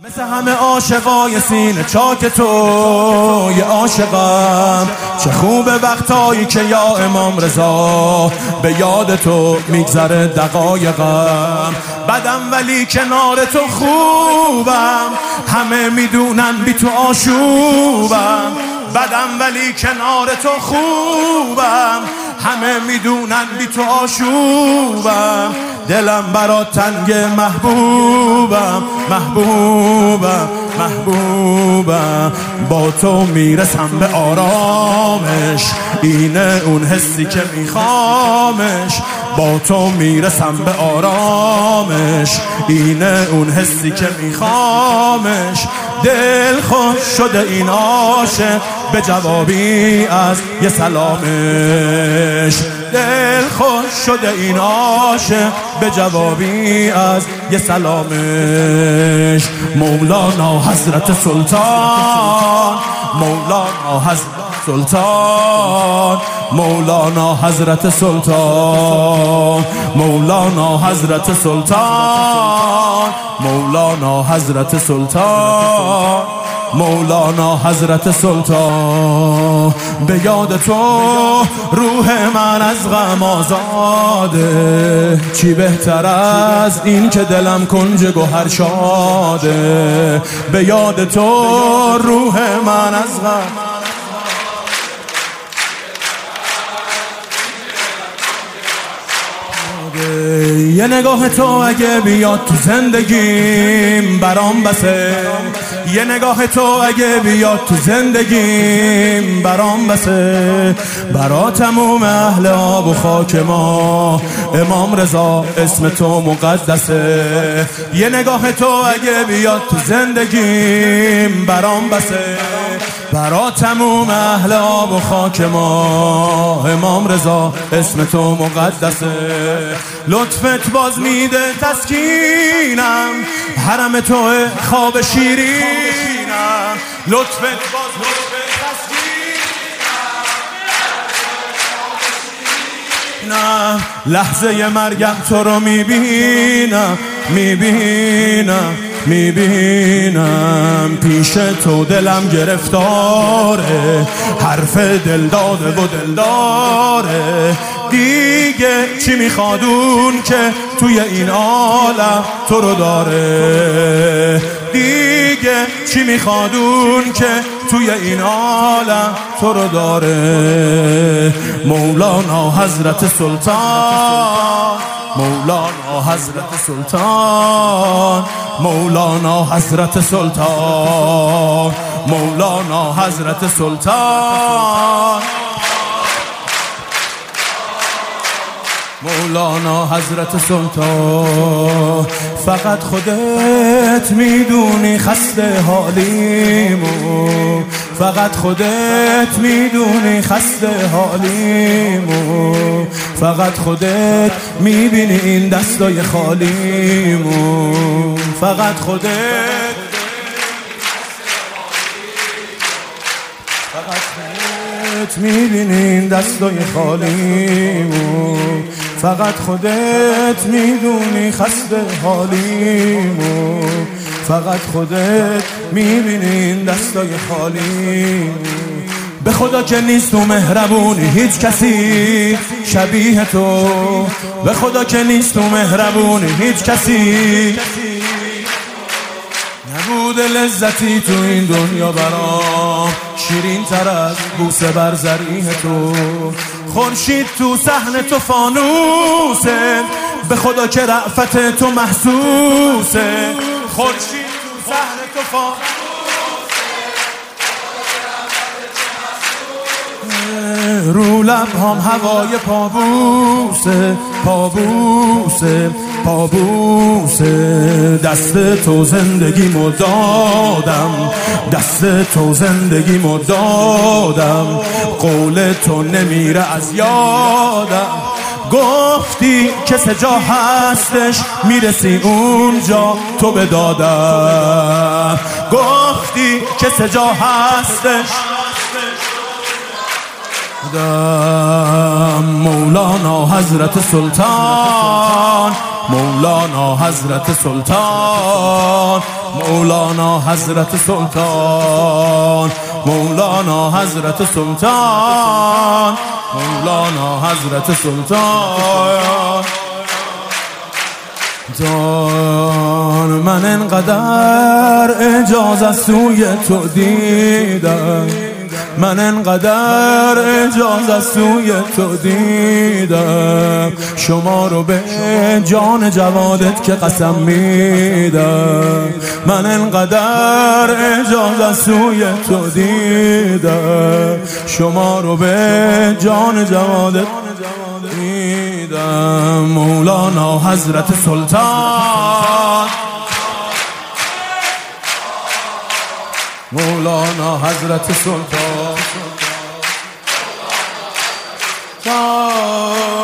مثل همه عاشقای سینه چاک تو یه عاشقم. چه خوبه وقتایی که یا امام رضا به یاد تو میگذره دقایقم. بدم ولی کنار تو خوبم، همه میدونن بی تو آشوبم. بدم ولی کنار تو خوبم، همه میدونن بی تو آشوبم. دلم برات تنگ محبوبم، محبوبم، محبوبم. با تو میرسم به آرامش، اینه اون حسی که میخوامش. با تو میرسم به آرامش، اینه اون حسی که میخوامش. دل خوش شده این عاشق به جوابی از یه سلامش. دل خوش شده این عاشق به جوابی از یه سلامش. مولانا حضرت سلطان، مولانا حضرت سلطان، مولانا حضرت سلطان، مولانا حضرت سلطان، مولانا حضرت سلطان، مولانا حضرت سلطان. به یاد تو روح من از غم آزاده، چی بهتر از این که دلم کنج گوهر شاده. به یاد تو روح من از غم، یه نگاه تو اگه بیاد تو زندگیم برام بسه. یه نگاه تو اگه بیاد تو زندگیم برام بسه. برا تموم اهل آب و خاک ما امام رضا اسم تو مقدسه. یه نگاه تو اگه بیاد تو زندگیم برام بسه. برا تموم اهل آب و خاک ما امام رضا اسم تو مقدسه. لطفت باز میده تسکینم، حرم تو خواب شیرینم. لطفت باز میده تسکینم، لحظه مرگم تو رو میبینم، میبینم، میبینم. پیش تو دلم گرفتاره، حرف دل داده و دل داره. دیگه چی میخوادون که توی این عالم تو رو داره. دیگه چی میخوادون که توی این عالم تو رو داره. مولانا حضرت سلطان، مولانا حضرت سلطان، مولانا حضرت سلطان، مولانا حضرت سلطان، مولانا حضرت سلطان. فقط خودت میدونی خسته حالیمو، فقط خودت میدونی خسته حالیمو. فقط خودت میبینی این دستای خالیمو. فقط خودت، فقط خودت میبینی این دستای خالیمو. فقط خودت میدونی خسته حالیمو. فقط خودت میبینی این دستای خالیمو. به خدا که نیست تو مهربونی هیچ کسی شبیه تو. به خدا که نیست تو مهربونی هیچ کسی. نبوده لذتی تو این دنیا برام شیرین تر از بوسه بر زریح تو. خورشید تو صحن تو فانوسه، به خدا که رأفت تو محسوسه. خورشید تو صحن تو فانوسه، رو لبهام هوای پابوسه، پابوسه، پابوسه. دست تو زندگیمو دادم، دست تو زندگیمو دادم. قول تو نمیره از یادم. گفتی که سجا هستش میرسی اونجا تو به دادم. گفتی که سجا هستش. مولانا حضرت سلطان، مولانا حضرت سلطان، مولانا حضرت سلطان، مولانا حضرت سلطان، مولانا حضرت سلطان. جان من انقدر اعجاز از سوی تو دیدم، من انقدر اعجاز از سوی تو دیدم، شما رو به جان جوادت که قسم میدم. من انقدر اعجاز از سوی تو دیدم، شما رو به جان جوادت دیدم. مولانا حضرت سلطان، مولانا حضرت سلطان.